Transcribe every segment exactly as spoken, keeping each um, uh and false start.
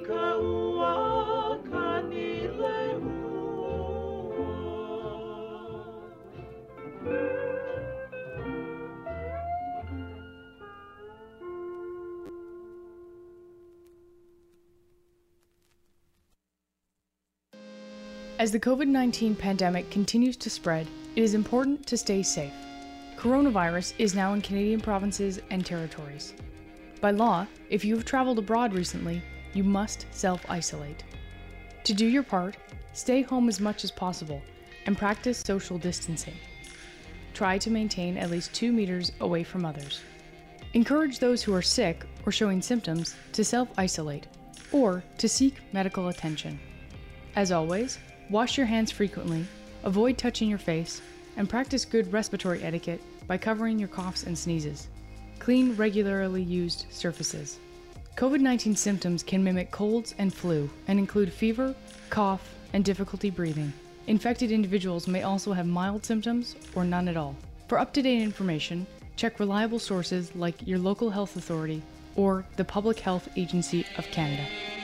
As the COVID nineteen pandemic continues to spread, it is important to stay safe. Coronavirus is now in Canadian provinces and territories. By law, if you have traveled abroad recently, you must self-isolate. To do your part, stay home as much as possible and practice social distancing. Try to maintain at least two meters away from others. Encourage those who are sick or showing symptoms to self-isolate or to seek medical attention. As always, wash your hands frequently, avoid touching your face, and practice good respiratory etiquette by covering your coughs and sneezes. Clean regularly used surfaces. COVID nineteen symptoms can mimic colds and flu and include fever, cough, and difficulty breathing. Infected individuals may also have mild symptoms or none at all. For up-to-date information, check reliable sources like your local health authority or the Public Health Agency of Canada.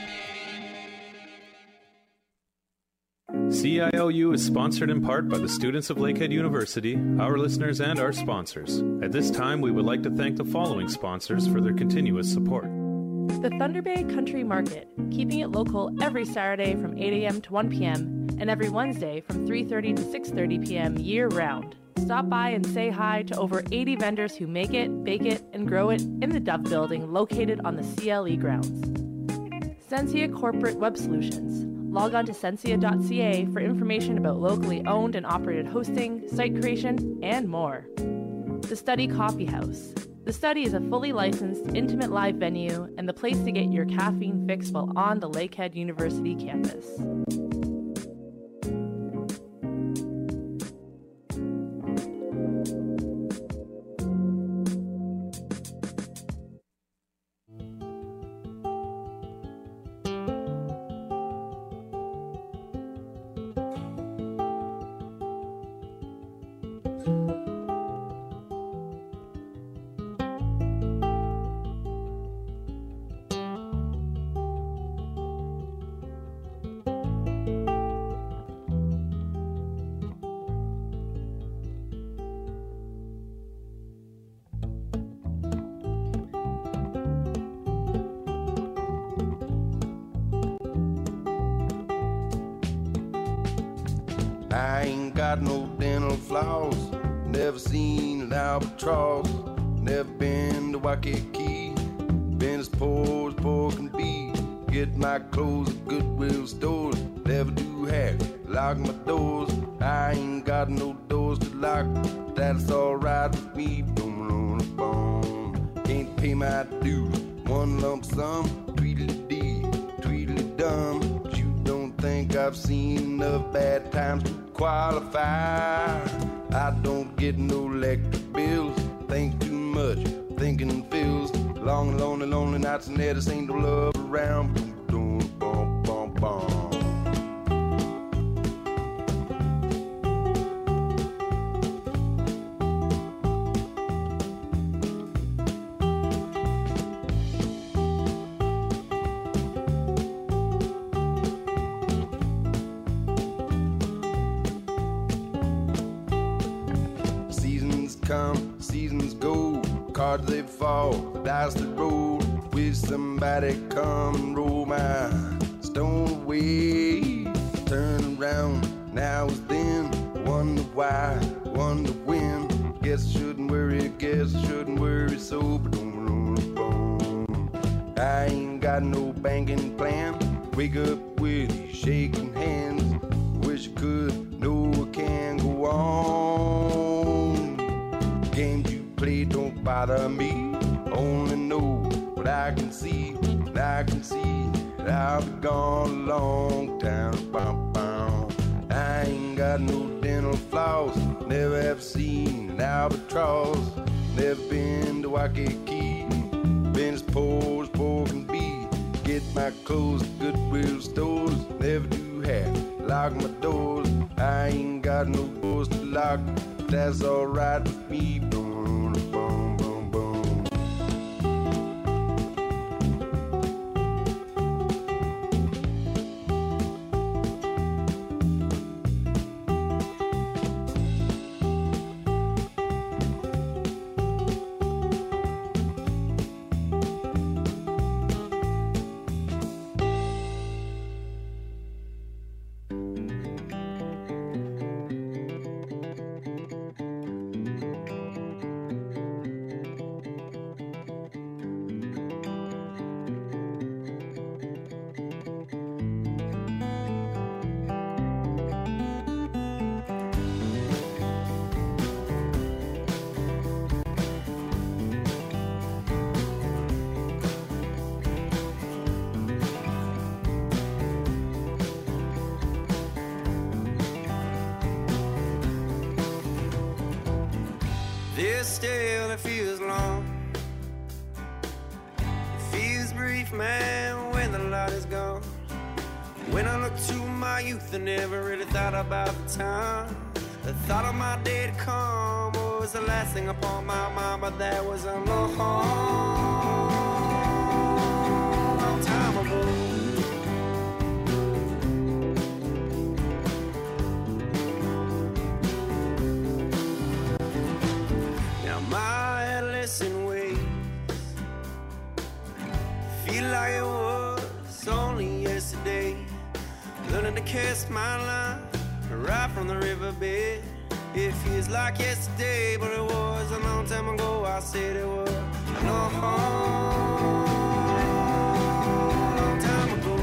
C I O U is sponsored in part by the students of Lakehead University, our listeners, and our sponsors. At this time, we would like to thank the following sponsors for their continuous support. The Thunder Bay Country Market, keeping it local every Saturday from eight a.m. to one p.m. and every Wednesday from three thirty to six thirty p.m. year-round. Stop by and say hi to over eighty vendors who make it, bake it, and grow it in the Dove Building located on the C L E grounds. Sensia Corporate Web Solutions. Log on to sensia dot c a for information about locally owned and operated hosting, site creation, and more. The Study Coffee House. The Study is a fully licensed, intimate live venue and the place to get your caffeine fix while on the Lakehead University campus. I ain't got no dental floss, never seen an albatross, never been to Waikiki, been as poor as poor can be. Get my clothes at Goodwill stores, never do have lock my doors. I ain't got no doors to lock, that's alright with me. Don't run a bone, can't pay my dues, one lump sum, tweedledee, tweedledum. But you don't think I've seen enough bad times to qualify? I don't get no electric bills, think too much, thinking feels long, lonely, lonely nights, and there just ain't no love around. Boom, boom, bum, bum, bum. Come, seasons go, cards they fall, dice they roll. Wish somebody come and roll my stone away. Turn around, now is then. Wonder why, wonder when. Guess I shouldn't worry, guess I shouldn't worry. So, but don't roll a bone. I ain't got no banking plan. Wake up with you shaking hands. Wish I could, no I can't go on. Games you play don't bother me. Only know what I can see, what I can see. I'll be gone a long time. Bum, bum. I ain't got no dental floss, never have seen an albatross, never been to Waikiki, been as poor as poor can be. Get my clothes at Goodwill stores, never do have lock my doors. I ain't got no doors to lock, that's alright with me. Boom, boom, boom, boom. Yet still it feels long. It feels brief, man, when the light is gone. When I look to my youth, I never really thought about the time. The thought of my day to come was the last thing upon my mind, but that was a long, long time ago. Now my adolescent ways feel like it was only yesterday. Learning to cast my line right from the riverbed. It feels like yesterday, but it was a long time ago. I said it was a long, long time ago.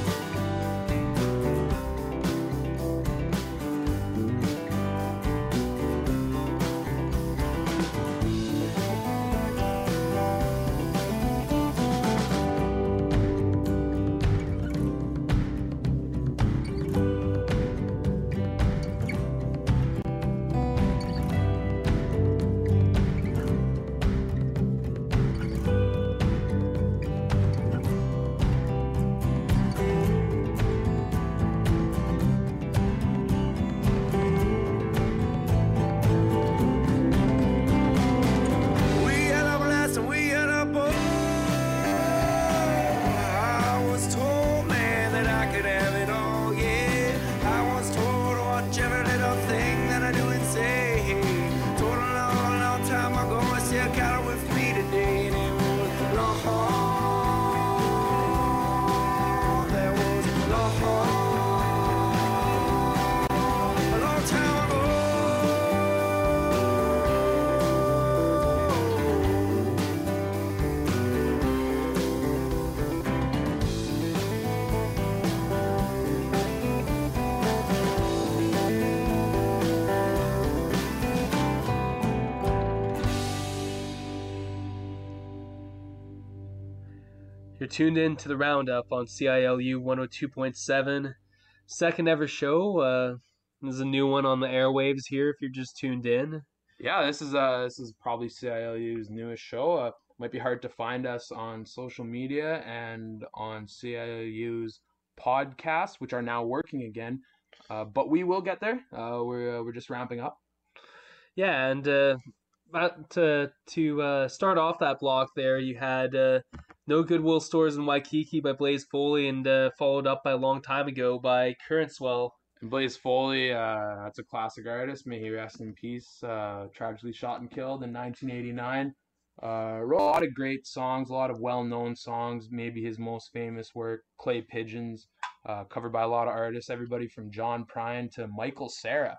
You're tuned in to the Roundup on C I L U one oh two point seven. Second ever show. Uh, this is a new one on the airwaves here if you're just tuned in. Yeah, this is uh this is probably C I L U's newest show. Uh, might be hard to find us on social media and on C I L U's podcasts, which are now working again. Uh, but we will get there. Uh, we're uh, we're just ramping up. Yeah, and uh, to to uh, start off that block there, you had uh, No Goodwill Stores in Waikiki by Blaze Foley, and uh, followed up by A Long Time Ago by Current Swell. And Blaze Foley, uh, that's a classic artist. May he rest in peace. Uh, tragically shot and killed in nineteen eighty-nine. Uh, wrote a lot of great songs, a lot of well-known songs. Maybe his most famous work, Clay Pigeons, uh, covered by a lot of artists, everybody from John Prine to Michael Cera.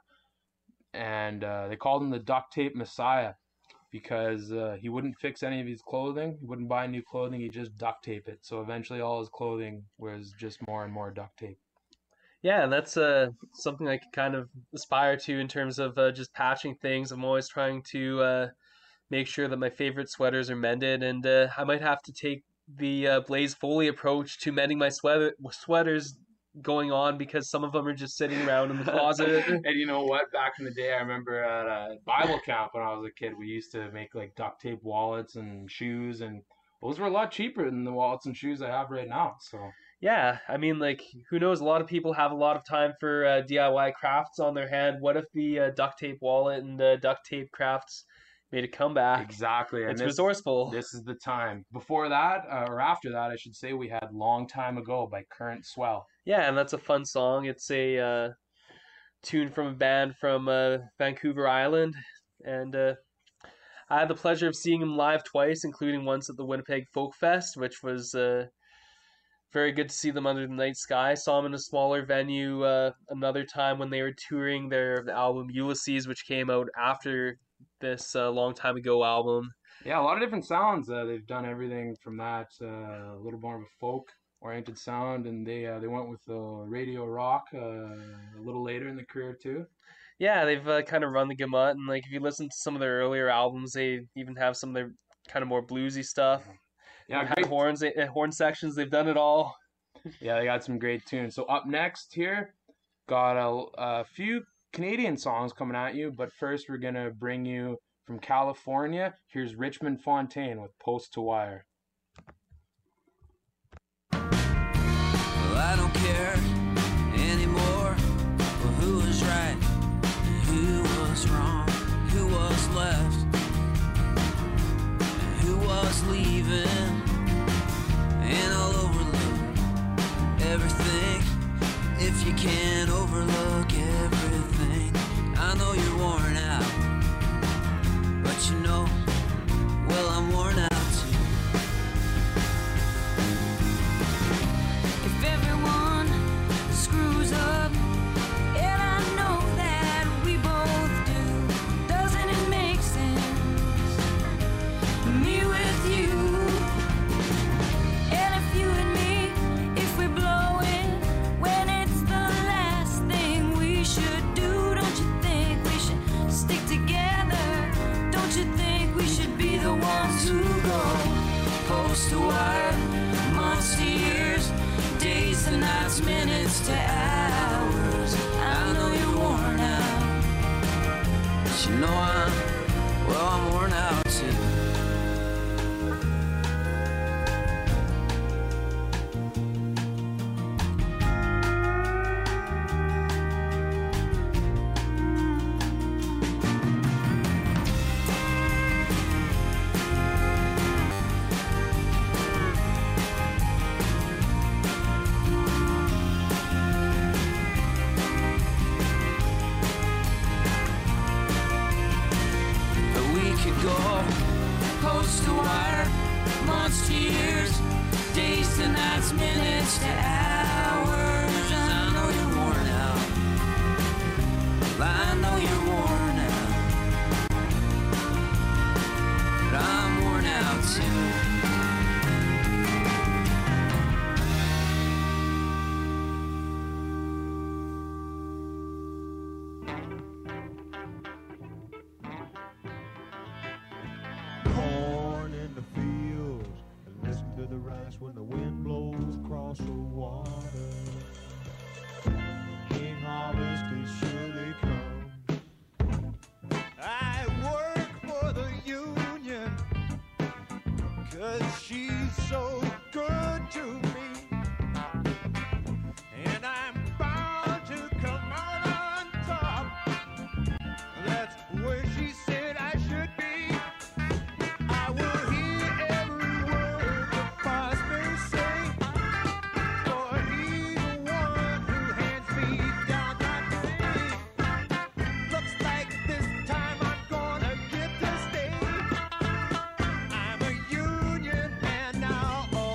And uh, they called him the Duct Tape Messiah because uh, he wouldn't fix any of his clothing. He wouldn't buy new clothing. He'd just duct tape it. So eventually all his clothing was just more and more duct tape. Yeah, and that's uh, something I could kind of aspire to in terms of uh, just patching things. I'm always trying to uh, make sure that my favorite sweaters are mended, and uh, I might have to take the uh, Blaze Foley approach to mending my sweater sweaters going on, because some of them are just sitting around in the closet. And you know what? Back in the day, I remember at a Bible camp when I was a kid, we used to make like duct tape wallets and shoes, and those were a lot cheaper than the wallets and shoes I have right now. So yeah, I mean, like, who knows? A lot of people have a lot of time for uh, D I Y crafts on their hand. What if the uh, duct tape wallet and uh, duct tape crafts made a comeback? Exactly. And it's this, resourceful. This is the time. Before that, uh, or after that, I should say, we had Long Time Ago by Current Swell. Yeah, and that's a fun song. It's a uh, tune from a band from uh, Vancouver Island. And uh, I had the pleasure of seeing them live twice, including once at the Winnipeg Folk Fest, which was uh, very good to see them under the night sky. Saw them in a smaller venue uh, another time when they were touring their album Ulysses, which came out after this uh, Long Time Ago album. Yeah, a lot of different sounds. Uh, they've done everything from that, uh, a little more of a folk-oriented sound, and they uh, they went with the radio rock uh, a little later in the career too. Yeah, they've uh, kind of run the gamut, and like if you listen to some of their earlier albums, they even have some of their kind of more bluesy stuff. Yeah, great horns, uh, horn sections. They've done it all. Yeah, they got some great tunes. So up next here, got a, a few Canadian songs coming at you, but first we're gonna bring you From California, here's Richmond Fontaine with Post to Wire. Well, I don't care anymore well, who was right and who was wrong, who was left and who was leaving. And I'll overlook everything if you can't overlook everything. I know you're worn out, but you know, well, I'm worn out too. If everyone screws up, and I know that we both do, doesn't it make sense? Me with you, and if you and me, if we blow it, when it's the last thing we should do, don't you think we should stick together? Don't you think we should be the ones who go post to wire, months to years, days to nights, minutes to hours? I know you're worn out, but you know I'm, well, I'm worn out too. Go post to wire, months to years, days to nights, minutes to hours. I know you're worn out, I know you're worn out, but I'm worn out too. When the wind blows across the water, King Harvest is surely come. I work for the union, 'cause she's so good to me, and I'm bound to come out on top. That's where she said I should be. I will hear every word the boss may say, for he's the one who hands me down my pay. Looks like this time I'm gonna get to stay. I'm a union man now.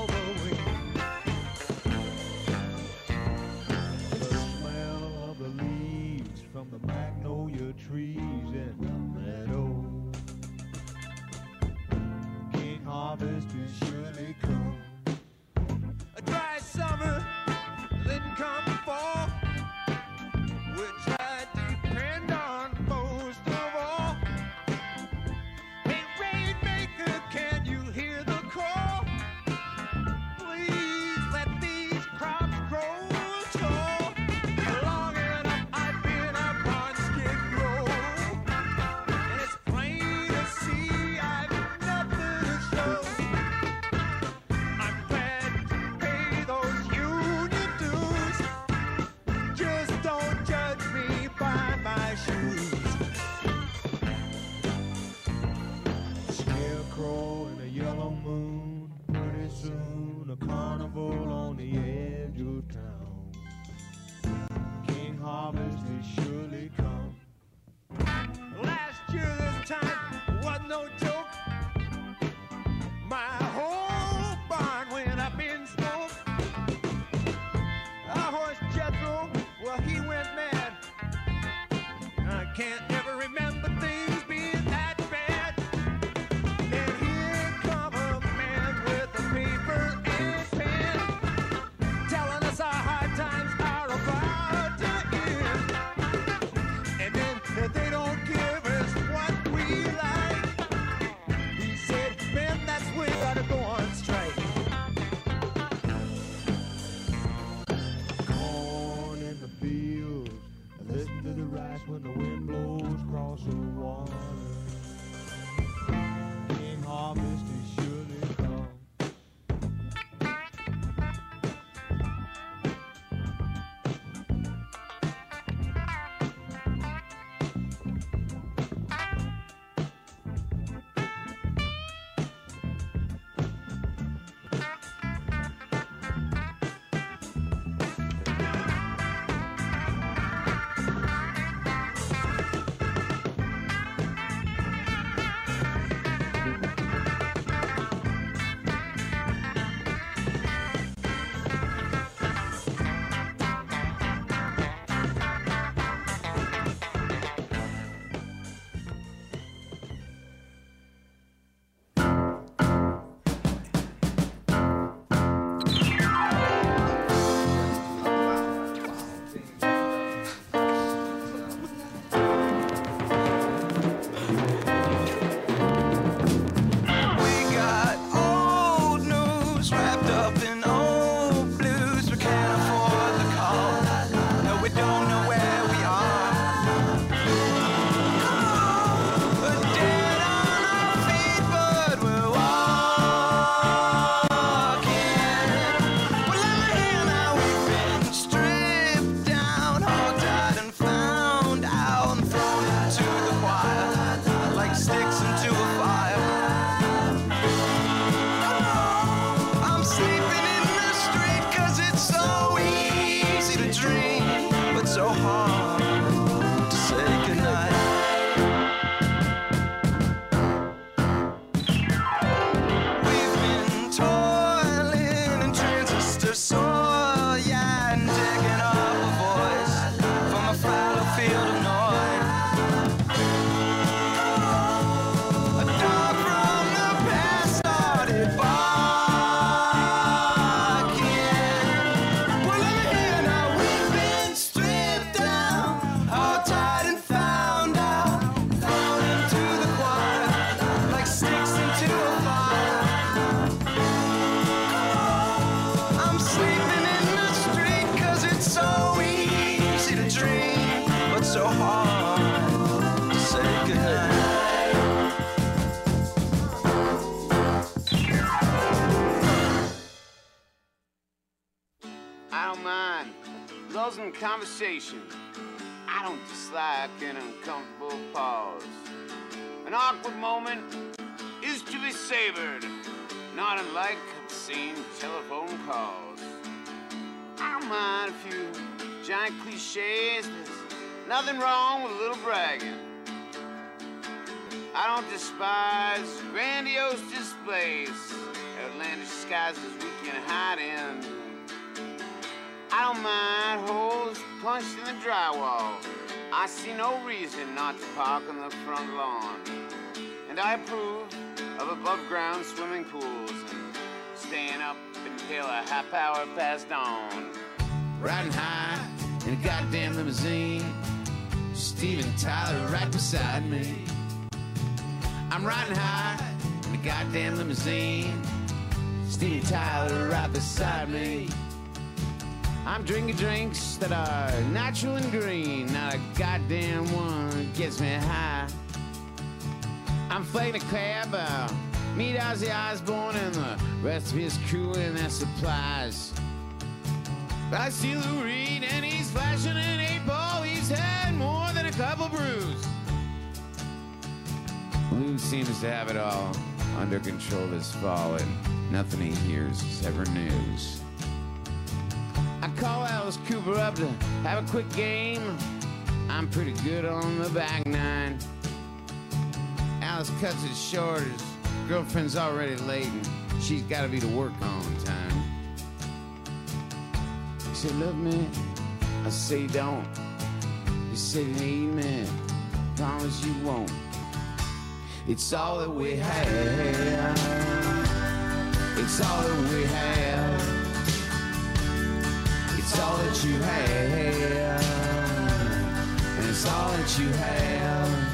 I don't mind losing conversation. I don't dislike an uncomfortable pause. An awkward moment is to be savored, not unlike obscene telephone calls. I don't mind a few giant cliches. There's nothing wrong with a little bragging. I don't despise grandiose displays, outlandish disguises we can hide in. I don't mind holes punched in the drywall. I see no reason not to park on the front lawn. And I approve of above ground swimming pools and staying up until a half hour past dawn. Riding high in a goddamn limousine, Steven Tyler right beside me. I'm riding high in a goddamn limousine, Steven Tyler right beside me. I'm drinking drinks that are natural and green, not a goddamn one gets me high. I'm flaking a cab out, meet Ozzy Osbourne and the rest of his crew and their supplies. But I see Lou Reed and he's flashing an eight ball, he's had more than a couple brews. Lou seems to have it all under control this fall, and nothing he hears is ever news. I call Alice Cooper up to have a quick game. I'm pretty good on the back nine. Alice cuts it short, his girlfriend's already late and she's gotta be to work on time. You say love me, I say you don't. You say you need me, promise you won't. It's all that we have. It's all that we have. It's all that you have, and it's all that you have.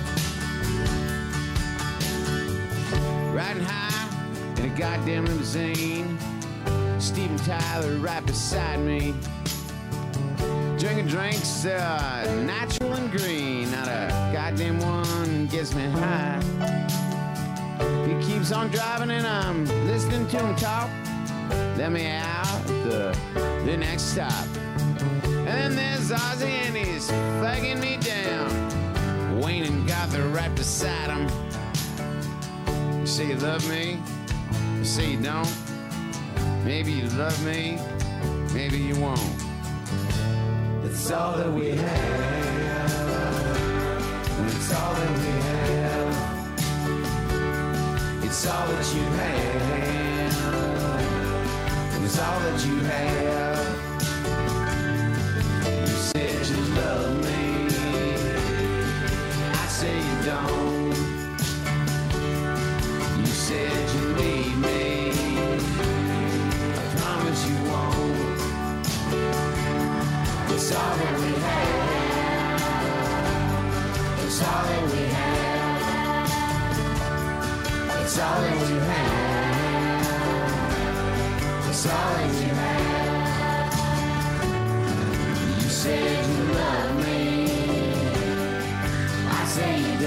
Riding high in a goddamn limousine, Steven Tyler right beside me. Drinking drinks that are natural and green, not a goddamn one gets me high. He keeps on driving and I'm listening to him talk. Let me out the, the next stop. And then there's Ozzy and he's flagging me down. Wayne and Gother right beside him. You say you love me, you say you don't. Maybe you love me, maybe you won't. It's all that we have. It's all that we have. It's all that you have. It's all that you have. You said you love me, I say you don't. You said you need me, I promise you won't. It's all that we have. It's all that we have. It's all that we have. It's all that you have. You said you love me, I say you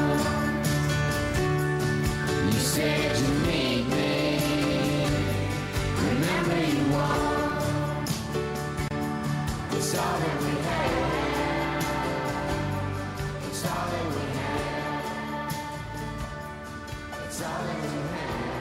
don't. You said you need me, remember you won't. It's all that we have. It's all that we have. It's all that we have.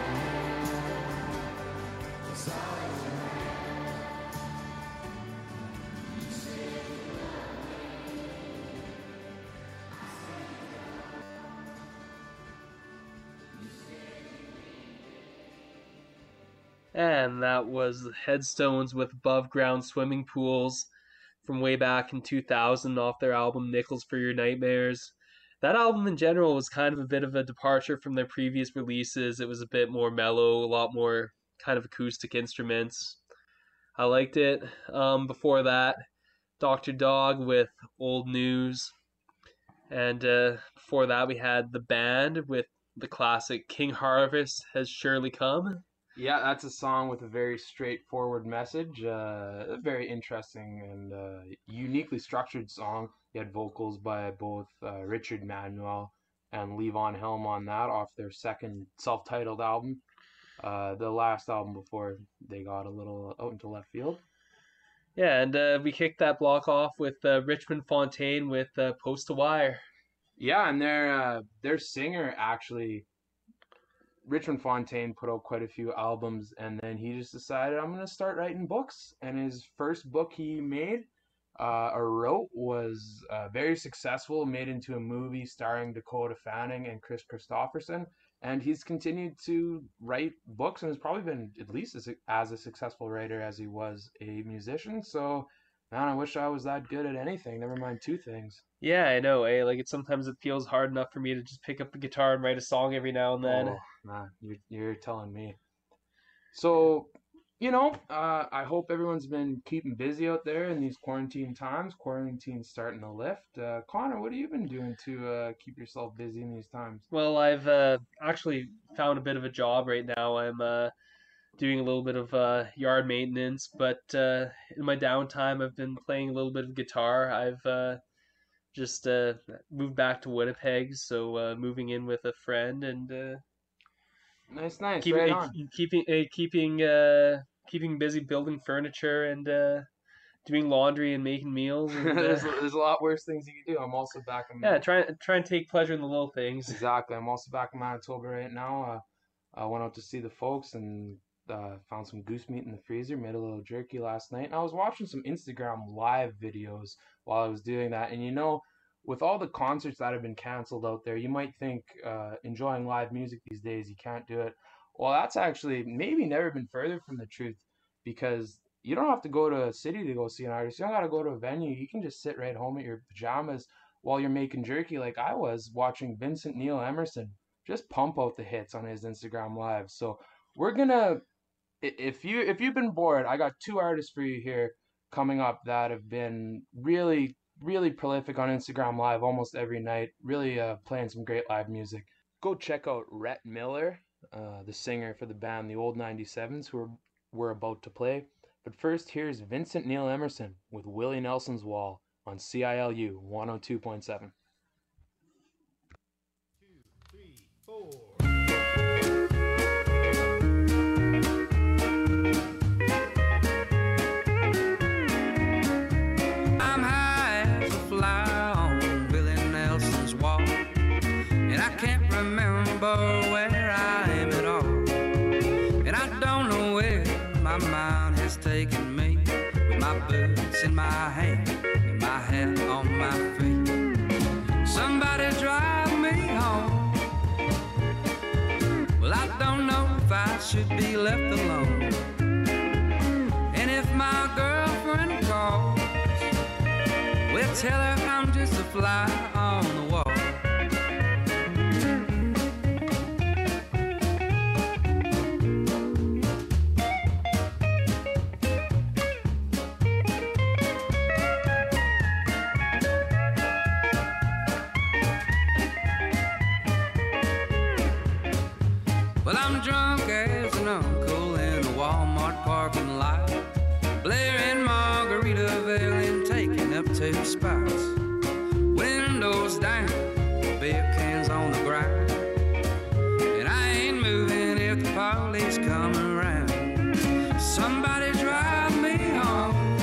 And that was Headstones with Above Ground Swimming Pools from way back in two thousand off their album Nickels for Your Nightmares. That album in general was kind of a bit of a departure from their previous releases. It was a bit more mellow, a lot more kind of acoustic instruments. I liked it. Um, before that, Doctor Dog with Old News. And uh, before that, we had The Band with the classic King Harvest Has Surely Come. Yeah, that's a song with a very straightforward message. Uh, a very interesting and uh, uniquely structured song. You had vocals by both uh, Richard Manuel and Levon Helm on that off their second self-titled album. Uh, the last album before they got a little out into left field. Yeah, and uh, we kicked that block off with uh, Richmond Fontaine with uh, Post to Wire. Yeah, and their uh, their singer actually, Richmond Fontaine, put out quite a few albums, and then he just decided, I'm gonna start writing books. And his first book he made uh, or wrote was uh, very successful, made into a movie starring Dakota Fanning and Chris Christopherson. And he's continued to write books and has probably been at least as, as a successful writer as he was a musician. So, man, I wish I was that good at anything. Never mind two things. Yeah, I know. Eh? Like it sometimes it feels hard enough for me to just pick up the guitar and write a song every now and then. Oh, man, you're, you're telling me. So, you know, uh, I hope everyone's been keeping busy out there in these quarantine times. Quarantine's starting to lift. Uh, Connor, what have you been doing to uh, keep yourself busy in these times? Well, I've uh, actually found a bit of a job right now. I'm uh, doing a little bit of uh, yard maintenance, but uh, in my downtime, I've been playing a little bit of guitar. I've uh, just uh, moved back to Winnipeg, so uh, moving in with a friend and uh, Nice, nice. keep, right uh, on. keeping uh, keeping uh, keeping busy building furniture and uh, doing laundry and making meals. And, uh, there's, there's a lot worse things you can do. I'm also back in yeah, try try and take pleasure in the little things. Exactly. I'm also back in Manitoba right now. Uh, I went out to see the folks and uh, found some goose meat in the freezer, made a little jerky last night. And I was watching some Instagram live videos while I was doing that. And you know, with all the concerts that have been canceled out there, you might think uh, enjoying live music these days, you can't do it. Well, that's actually maybe never been further from the truth, because you don't have to go to a city to go see an artist. You don't got to go to a venue. You can just sit right home at your pajamas while you're making jerky like I was watching Vincent Neil Emerson just pump out the hits on his Instagram Live. So we're going to, if, you, if you've been bored, I got two artists for you here coming up that have been really really prolific on Instagram Live almost every night, really uh, playing some great live music. Go check out Rhett Miller, uh, the singer for the band The Old ninety-sevens, who we're, we're about to play. But first, here's Vincent Neil Emerson with Willie Nelson's Wall on C I L U one oh two point seven. Where I am at all, and I don't know where my mind has taken me, with my boots in my hand and my hat on my feet. Somebody drive me home. Well, I don't know if I should be left alone, and if my girlfriend calls, well, tell her I'm just a fly on the wall. Well, I'm drunk as an uncle in a Walmart parking lot, blaring Margaritaville and taking up two spots. Windows down, beer cans on the ground, and I ain't moving if the police come around. Somebody drive me home.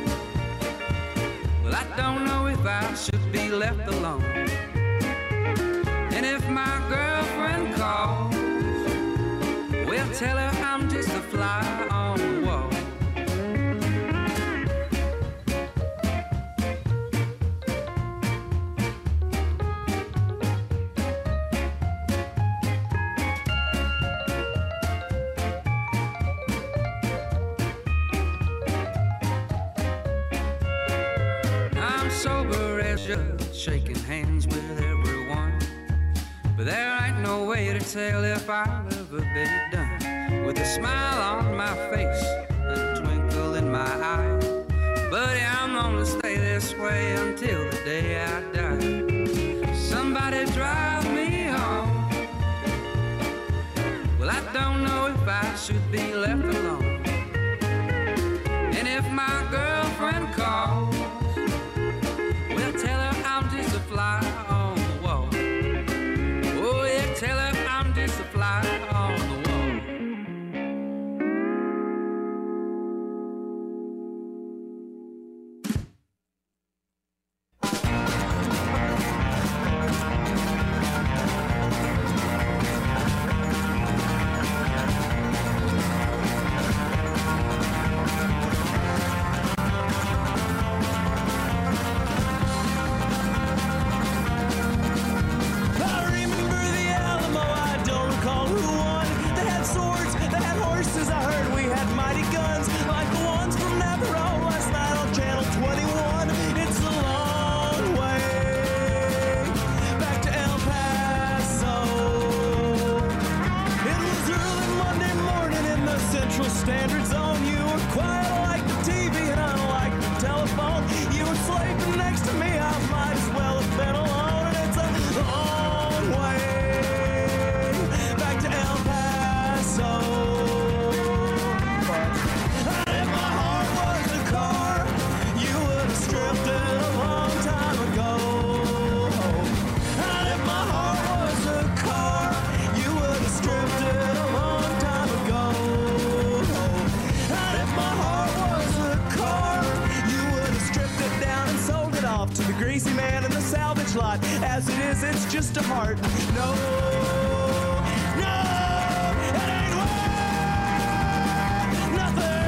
Well, I don't know if I should be left alone, and if my girlfriend calls, well, tell her I'm just a fly on the wall. I'm sober as just shaking hands with everyone, but there ain't no way to tell if I'll ever be done. With a smile on my face, a twinkle in my eye, buddy, I'm gonna stay this way until the day I die. Somebody drive me home. Well, I don't know if I should be left alone, and if my girlfriend calls, well, tell her I'm just a fly on the wall. Oh, yeah, tell her I'm just a fly on the wall. greasy man in the salvage lot. As it is, it's just a heart. No, no, it ain't worth nothing.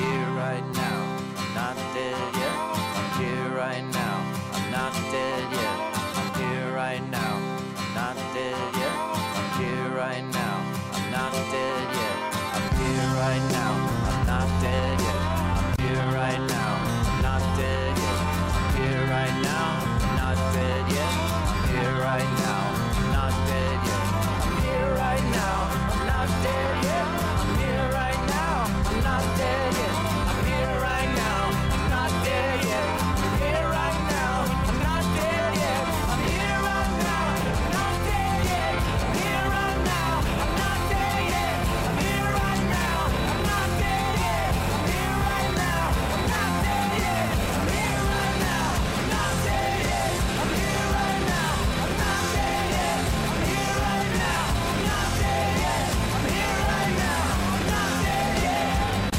here right now. I'm not dead yet. I'm here right now. I'm not dead yet. I'm here right now. I'm not dead yet. I'm here right now. I'm not dead yet. I'm here right now. I'm not dead yet. I'm here right now. I'm not dead yet. I'm here right now. I'm not dead yet. I'm here right now. I'm not dead yet. I'm here right now. I'm not dead yet. I'm here right now. I'm not dead yet. I'm here right now. I'm not dead yet. I'm here right now. I'm not dead yet. I'm here right now. I'm not dead yet. I'm here right now. I'm not dead yet. I'm here right now. I'm not dead yet. I'm here right now. I'm not dead yet. I'm here right now. I'm not dead yet. I'm here right now. I'm not dead yet. I'm here right now. I'm not dead yet. I'm here right now. I'm not dead yet.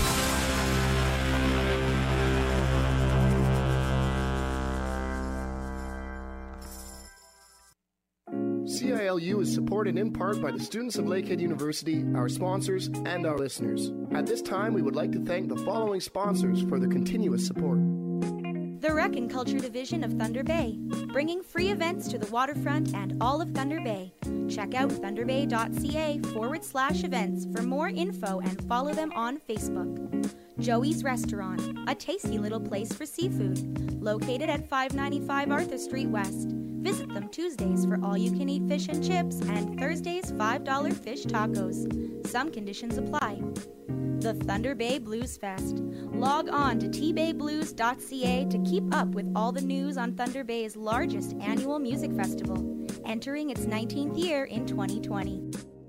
C I L U is supported in part by the students of Lakehead University, our sponsors, and our listeners. At this time, we would like to thank the following sponsors for their continuous support. The Rec and Culture Division of Thunder Bay, bringing free events to the waterfront and all of Thunder Bay. Check out thunderbay.ca forward slash events for more info and follow them on Facebook. Joey's Restaurant, a tasty little place for seafood, located at five ninety-five Arthur Street West. Visit them Tuesdays for all-you-can-eat fish and chips and Thursdays five dollar fish tacos. Some conditions apply. The Thunder Bay Blues Fest. Log on to t bay blues dot c a to keep up with all the news on Thunder Bay's largest annual music festival, entering its nineteenth year in twenty twenty.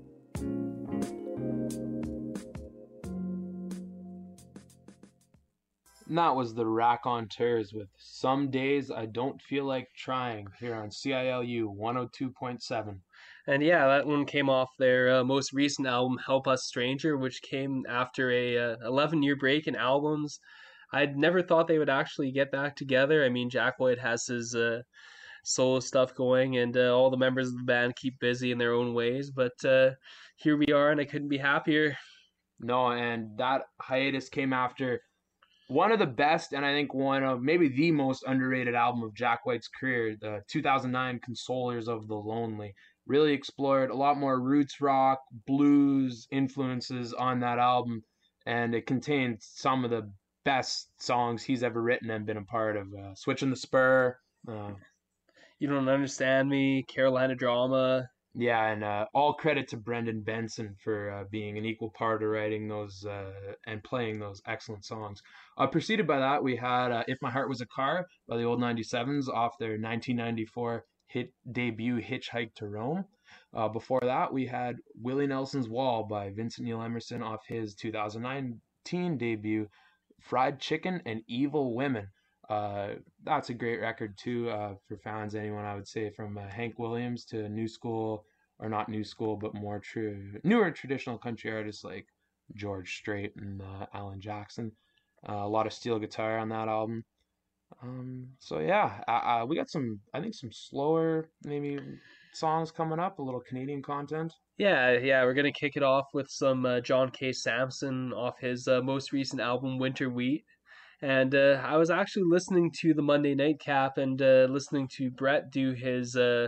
And that was the Raconteurs with Some Days I Don't Feel Like Trying here on C I L U one oh two point seven. And yeah, that one came off their uh, most recent album, Help Us Stranger, which came after a uh, eleven-year break in albums. I'd never thought they would actually get back together. I mean, Jack White has his uh, solo stuff going, and uh, all the members of the band keep busy in their own ways. But uh, here we are, and I couldn't be happier. No, and that hiatus came after one of the best, and I think one of maybe the most underrated album of Jack White's career, the two thousand nine Consolers of the Lonely. Really explored a lot more roots rock, blues influences on that album, and it contained some of the best songs he's ever written and been a part of. Uh, Switching the Spur. Uh, You Don't Understand Me, Carolina Drama. Yeah, and uh, all credit to Brendan Benson for uh, being an equal part of writing those uh, and playing those excellent songs. Uh, preceded by that, we had uh, If My Heart Was a Car by the Old ninety-sevens off their nineteen ninety-four hit debut Hitchhike to Rome. Uh, before that, we had Willie Nelson's Wall by Vincent Neil Emerson off his two thousand nineteen debut Fried Chicken and Evil Women. Uh, that's a great record too, uh, for fans, anyone, I would say, from uh, Hank Williams to new school, or not new school, but more true, newer traditional country artists like George Strait and uh, Alan Jackson. Uh, a lot of steel guitar on that album. Um, so yeah, uh, uh, we got some, I think some slower maybe songs coming up, a little Canadian content. Yeah, yeah, we're going to kick it off with some uh, John K. Samson off his uh, most recent album, Winter Wheat. And uh, I was actually listening to the Monday Nightcap and uh, listening to Brett do his uh,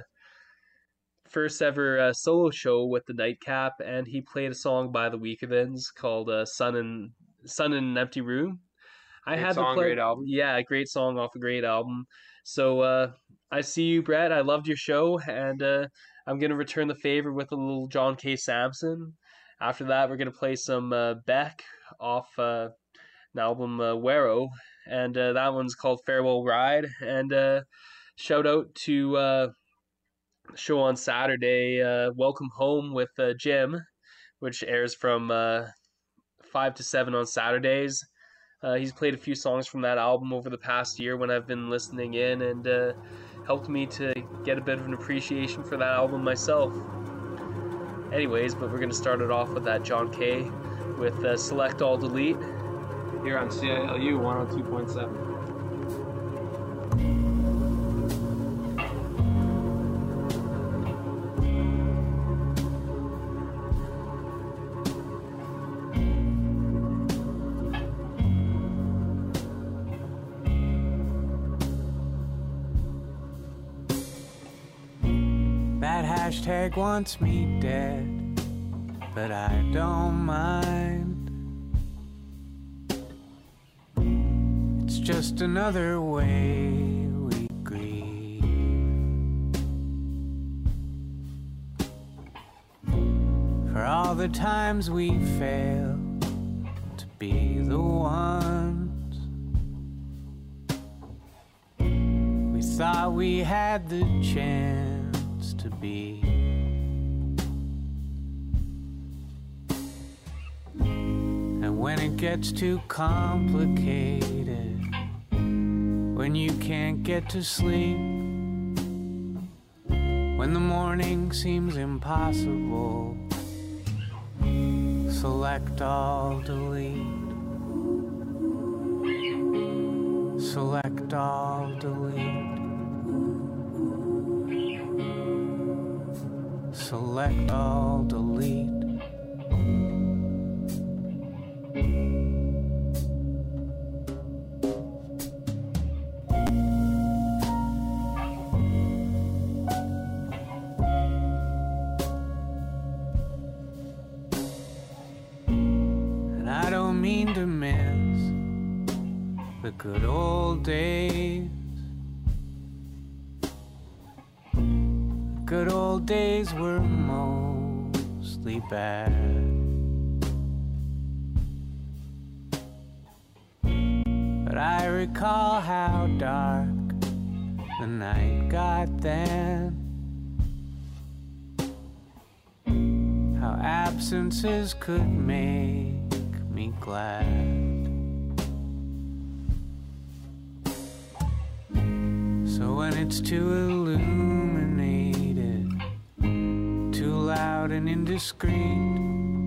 first ever uh, solo show with the Nightcap, and he played a song by the Weakerthans called uh, Sun in Sun in an Empty Room. I Great had song, the ple- great album. Yeah, great song off a great album. So uh, I see you, Brett. I loved your show, and uh, I'm going to return the favor with a little John K. Samson. After that, we're going to play some uh, Beck off uh, an album, uh, Wero, and uh, that one's called Farewell Ride. And uh, shout out to uh, the show on Saturday, uh, Welcome Home with uh, Jim, which airs from uh, five to seven on Saturdays. Uh, he's played a few songs from that album over the past year when I've been listening in, and uh, helped me to get a bit of an appreciation for that album myself. Anyways, but we're going to start it off with that John K. with uh, Select All Delete. Here on C I L U one oh two point seven. hashtag wants me dead, but I don't mind. It's just another way we grieve. For all the times we fail to be the ones we thought we had the chance to be. And when it gets too complicated, when you can't get to sleep, when the morning seems impossible, select all, delete. Select all, delete. Select all, delete. And I don't mean to miss the good old days. The good old days were mostly bad. But I recall how dark the night got then, how absences could make me glad. So when it's too illuminated, too loud and indiscreet,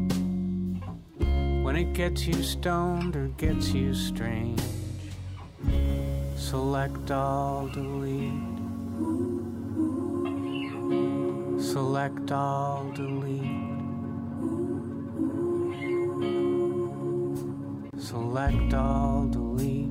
when it gets you stoned or gets you strange, select all, delete. Select all, delete. Select all, delete.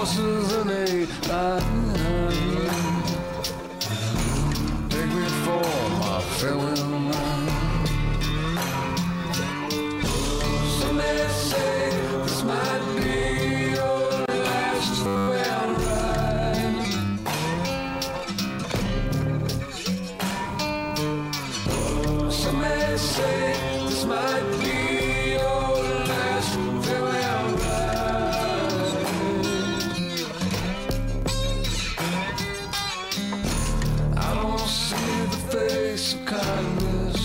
horses in a line. Take me for my farewell ride. Some may say this might be your last farewell ride. Some may say this might be your last farewell ride. I don't see the face of kindness,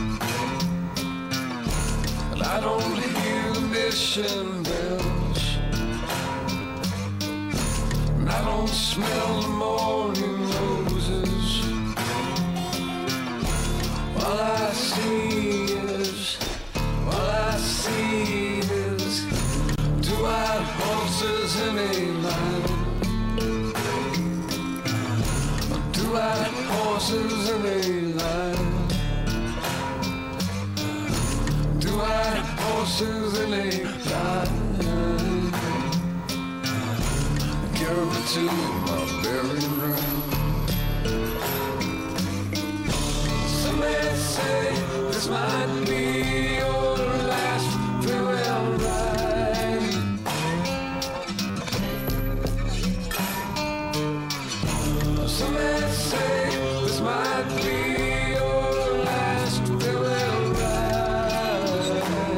and I don't hear the mission bells, and I don't smell the morning roses. All I see is, all I see is two white horses in a line. Two white horses in a line. Two white horses in a line. Carry me to my burial ground. Some may say this might be your last farewell ride. Some may say this might be your last farewell ride.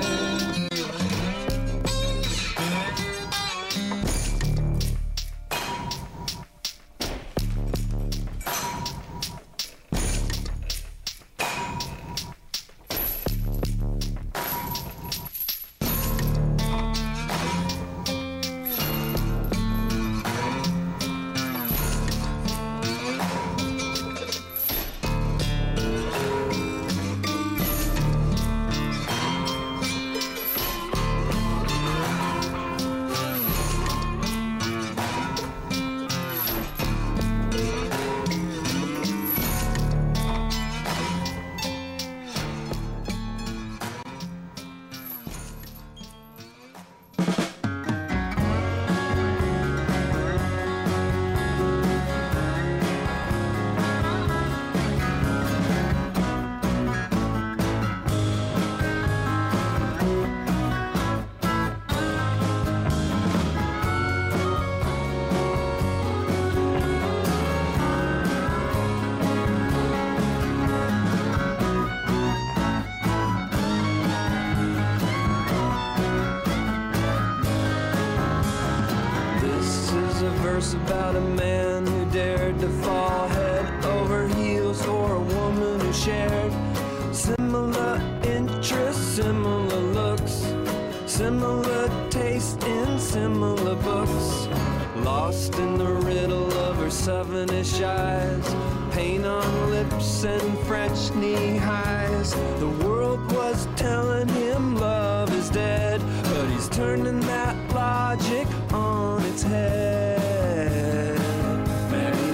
Verse about a man who dared to fall head over heels for a woman who shared similar interests, similar looks, similar taste in similar books. Lost in the riddle of her southernish eyes, paint on lips and French knee highs. The world was telling him love is dead, but he's turning that logic on its head. Marry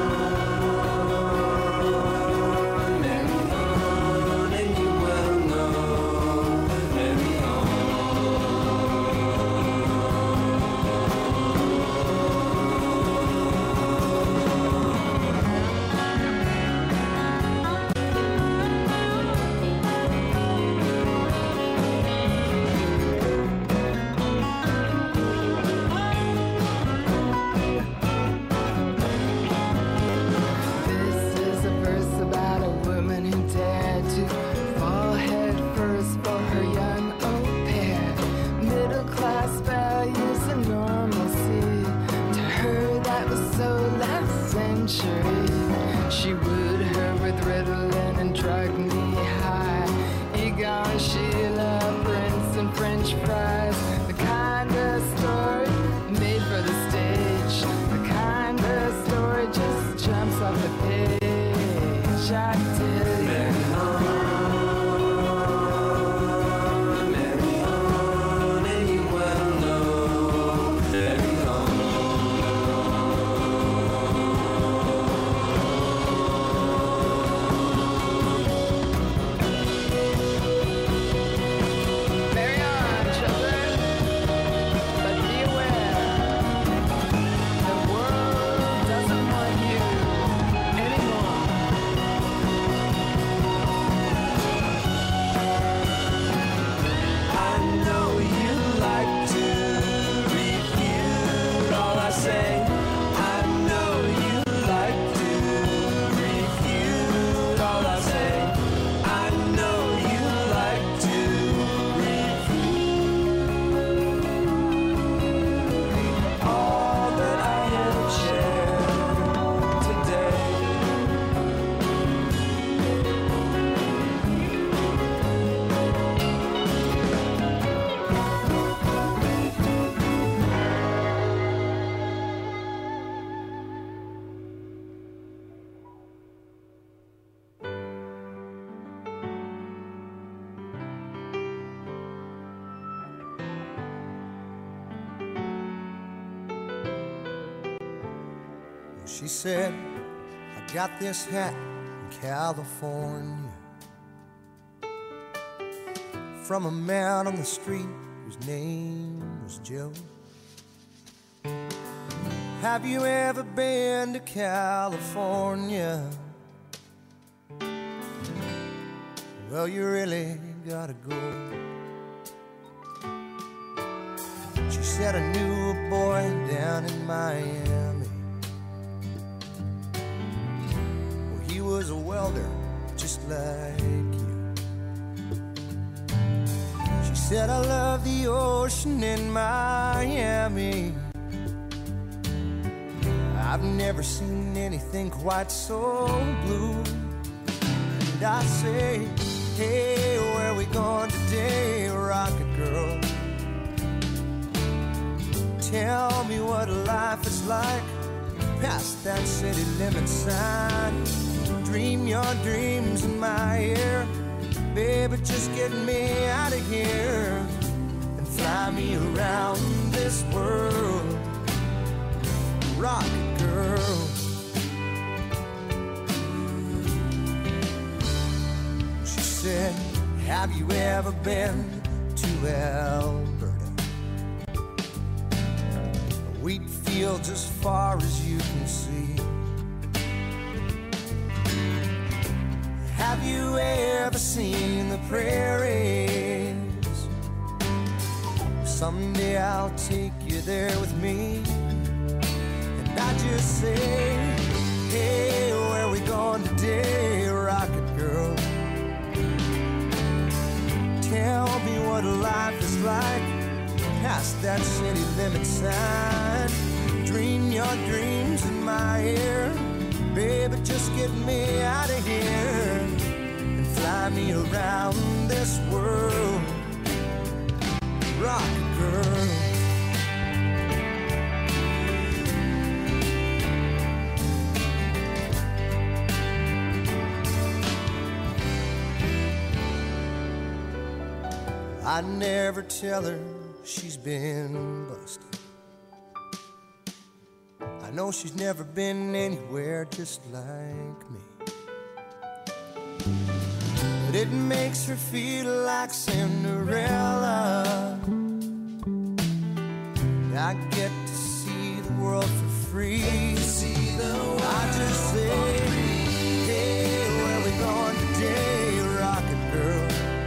on, marry on, and you well know. Marry She said, I got this hat in California from a man on the street whose name was Joe. Have you ever been to California? Well, you really gotta go. She said, I knew a boy down in Miami. Well, he was a welder just like you. She said, I love the ocean in Miami. I've never seen anything quite so blue. And I say, hey, where we going today, rocket girl? Tell me what life is like past that city limit sign. Dream your dreams in my ear, baby, just get me out of here and fly me around this world, rocket girl. She said, have you ever been to Alberta? Wheat fields as far as you can see. Have you ever seen the prairies? Someday I'll take you there with me. And I just say, hey, where we going today, rocket girl? Tell me what life is like past that city limit sign. Dream your dreams in my ear, baby, just get me out of here and fly me around this world, rocket girl. I never tell her she's been busted. I know she's never been anywhere just like me. But it makes her feel like Cinderella. I get to see the world for free. I just say, hey, where we going today, rocket girl?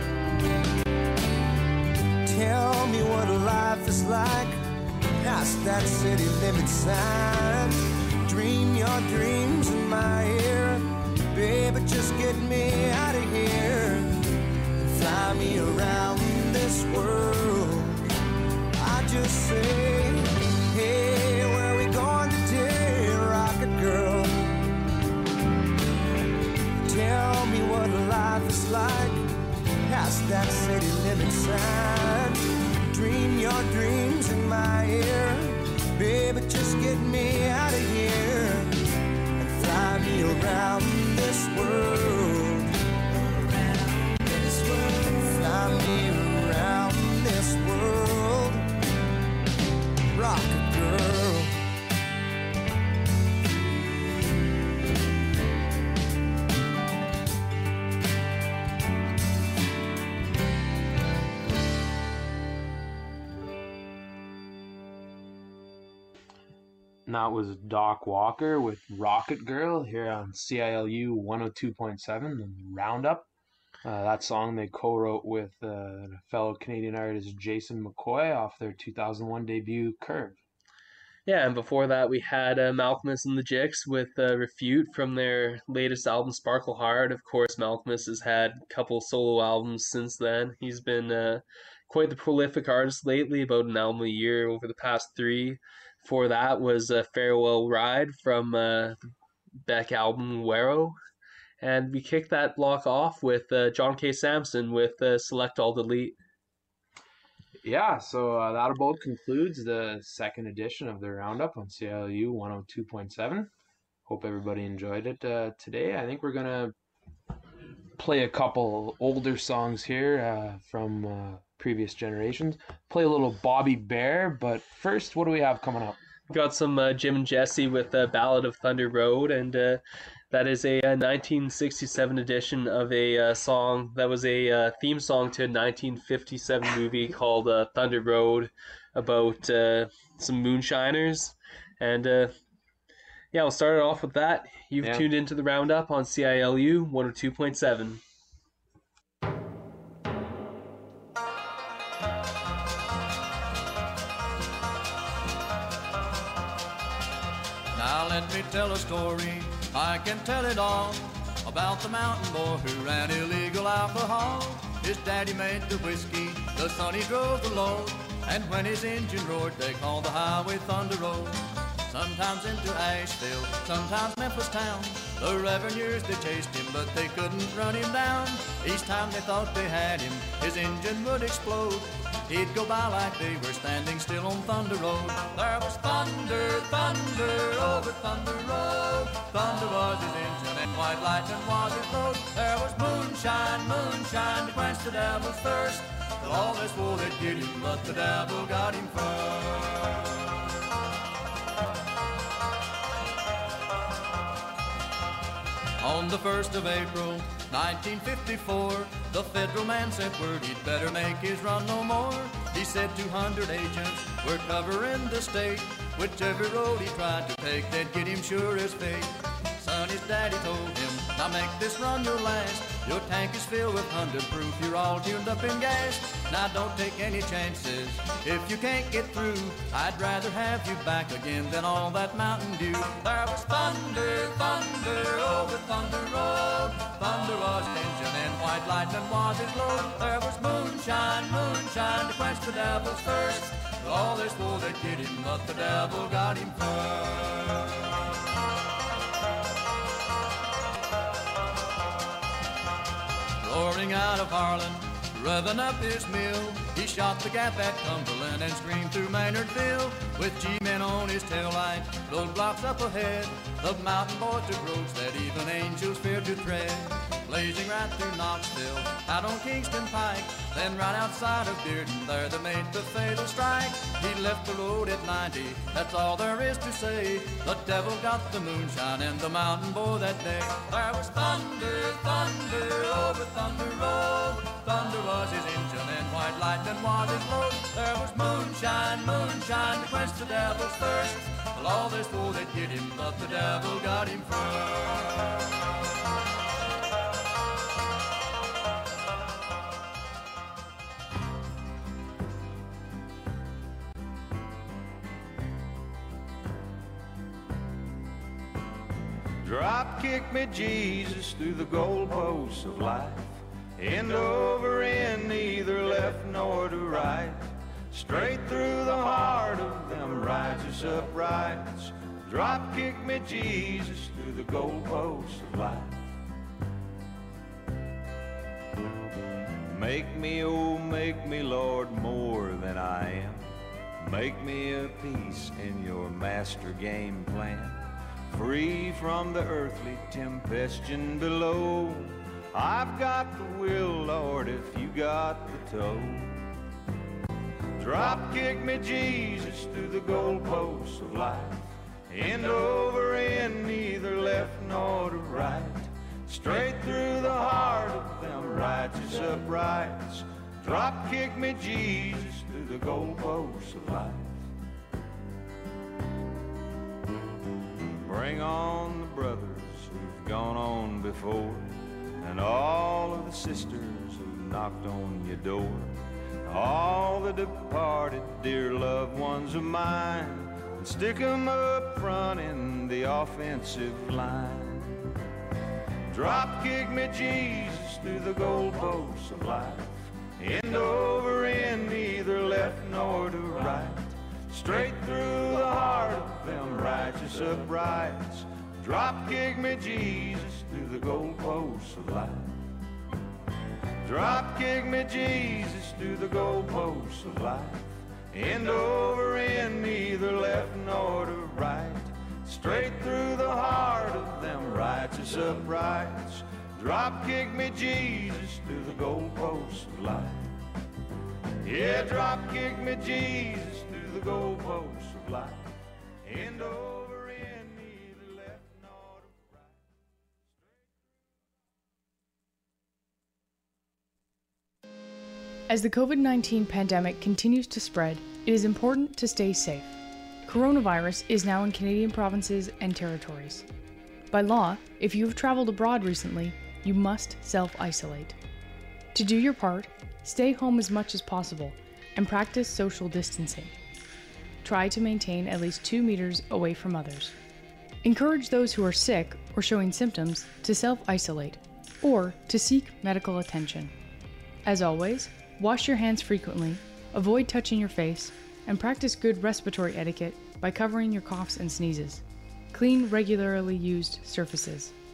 Tell me what life is like past that city limit sign. Dream your dreams in my ear, baby, just get me out of here and fly me around this world. I just say, hey, where we going today, rocket girl? Tell me what life is like past that city limit sign. Dream your dreams in my ear, baby, just get me out of here and fly me around this world, around this world. Fly me around this world, rocket girl. That was Doc Walker with Rocket Girl here on C I L U one oh two point seven, the Roundup. Uh, that song they co-wrote with uh, fellow Canadian artist Jason McCoy off their two thousand one debut, Curve. Yeah, and before that we had uh, Malcolmus and the Jicks with uh, Refute from their latest album, Sparkle Hard. Of course, Malcolmus has had a couple solo albums since then. He's been uh, quite the prolific artist lately, about an album a year over the past three. Before that was a Farewell Ride from uh, the Beck album Wero. And we kicked that block off with uh, John K. Samson with uh, Select All Delete. Yeah, so uh, that about concludes the second edition of the Roundup on C I L U one oh two point seven. Hope everybody enjoyed it uh, today. I think we're going to play a couple older songs here uh, from uh, previous generations. Play a little Bobby Bear, but first, what do we have coming up? got some uh, Jim and Jesse with the Ballad of Thunder Road, and uh, that is a, a nineteen sixty-seven edition of a uh, song that was a uh, theme song to a nineteen fifty-seven movie called uh, Thunder Road, about uh, some moonshiners. And uh, yeah, we'll start it off with that. You've Yeah. tuned into the Roundup on C I L U one oh two point seven. Now let me tell a story, I can tell it all, about the mountain boy who ran illegal alcohol. His daddy made the whiskey, the son he drove the load, and when his engine roared they called the highway Thunder Road. Sometimes into Asheville, sometimes Memphis town, the revenues they chased him but they couldn't run him down. Each time they thought they had him, his engine would explode. He'd go by like they were standing still on Thunder Road. There was thunder, thunder over Thunder Road. Thunder was his engine and white lightning was his load. There was moonshine, moonshine to quench the devil's thirst. But all this war they'd get him, but the devil got him first. On the first of April, nineteen fifty-four, the federal man sent word he'd better make his run no more. He said two hundred agents were covering the state. Whichever road he tried to take, they'd get him sure as fate. Son, his daddy told him, now make this run your last. Your tank is filled with hundred proof, you're all tuned up in gas. Now don't take any chances, if you can't get through, I'd rather have you back again than all that Mountain Dew. There was thunder, thunder over Thunder Road. Thunder was his engine and white lightning was his load. There was moonshine, moonshine to quench the devil's thirst. But all this war they'd get him, but the devil got him first. Roaring out of Harlan, revving up his mill, he shot the gap at Cumberland and screamed through Maynardville. With G-men on his taillight, roadblocks up ahead, the mountain boy took roads that even angels feared to tread. Blazing right through Knoxville, out on Kingston Pike, then right outside of Bearden, there they made the fatal strike. He left the road at ninety, that's all there is to say. The devil got the moonshine and the mountain boy that day. There was thunder, thunder over Thunder Road. Thunder was his engine and white lightning was his load. There was moonshine, moonshine to quench the devil's thirst. Well, all this war they'd get him, but the devil got him first. Drop kick me, Jesus, through the goalposts of life. End over end, neither left nor to right. Straight through the heart of them righteous uprights. Drop kick me, Jesus, through the goalposts of life. Make me, oh, make me, Lord, more than I am. Make me a piece in your master game plan. Free from the earthly tempestuon below. I've got the will, Lord, if you got the toe. Drop kick me, Jesus, through the goalposts of life. End over end, neither left nor to right. Straight through the heart of them righteous uprights. Drop kick me, Jesus, through the goalposts of life. Bring on the brothers who've gone on before, and all of the sisters who knocked on your door, all the departed dear loved ones of mine, and stick 'em up front in the offensive line. Drop kick me, Jesus, through the goalposts of life. End over end, neither left nor to right. Straight through the heart of them righteous uprights. Drop kick me, Jesus, through the goalposts of life. Drop kick me, Jesus, through the goalposts of life. End over end, neither left nor to right. Straight through the heart of them righteous uprights. Drop kick me, Jesus, through the goalposts of life. Yeah, drop kick me, Jesus, through the goalposts of life. end over end, neither left nor right. As the COVID nineteen pandemic continues to spread, it is important to stay safe. Coronavirus is now in Canadian provinces and territories. By law, if you have traveled abroad recently, you must self-isolate. To do your part, stay home as much as possible and practice social distancing. Try to maintain at least two meters away from others. Encourage those who are sick or showing symptoms to self-isolate or to seek medical attention. As always, wash your hands frequently, avoid touching your face, and practice good respiratory etiquette by covering your coughs and sneezes. Clean regularly used surfaces.